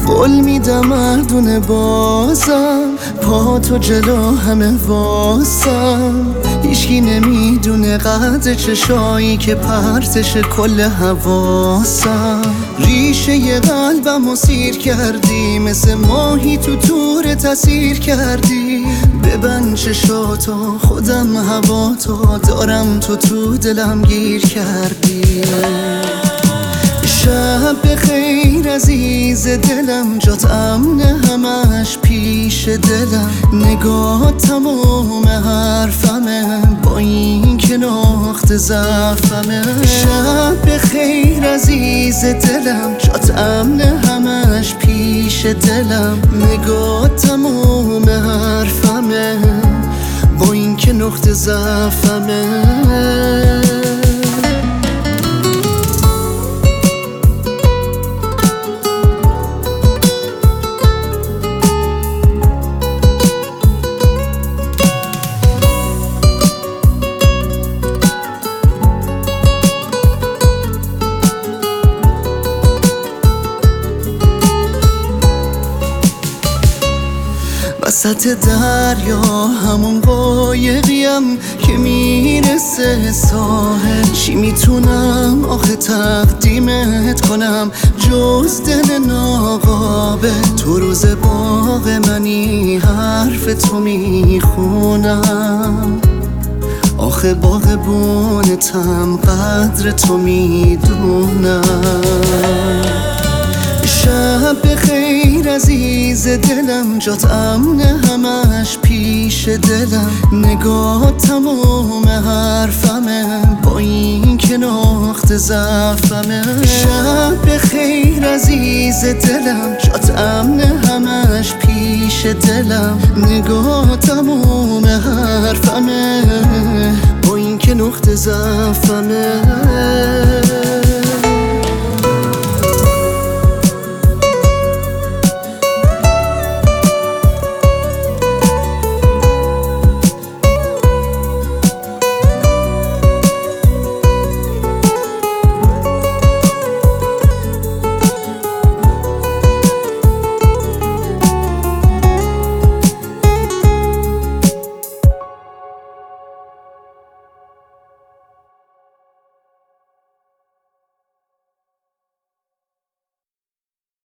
قول میدم مردون بازم، پا تو جلو همه واسم. هیچکی نمیدونه قدر چشایی که پرتش کل حواسم. ریشه ی قلبم رو سیر کردی، مثل ماهی تو تور تسیر کردی. ببند چشاتو، خودم هوا تو دارم، تو دلم گیر کردی. شب بخیر عزیز دلم، جات امنه همش پیش دلم. نگاه تمام حرفمه، با این که نقطه ضعفمه. شب بخیر عزیز دلم، جات امنه همش پیش دلم. نگاه تمام حرفمه، با این که نقطه ضعفمه. وسط دریا همون قایقیم که میرسه ساحل. چی میتونم آخه تقدیمت کنم جز دل ناقابل؟ تو روز باغ منی، حرف تو میخونم. آخه باغبونتم، قدر تو میدونم. شب بخیر عزیز دلم، جات امنه همش پیش دلم. نگاه تمام حرفمه، با این که نقطه ضعفمه. شب بخیر عزیز دلم، جات امنه همش پیش دلم. نگاه تمام حرفمه، با این که نقطه ضعفمه.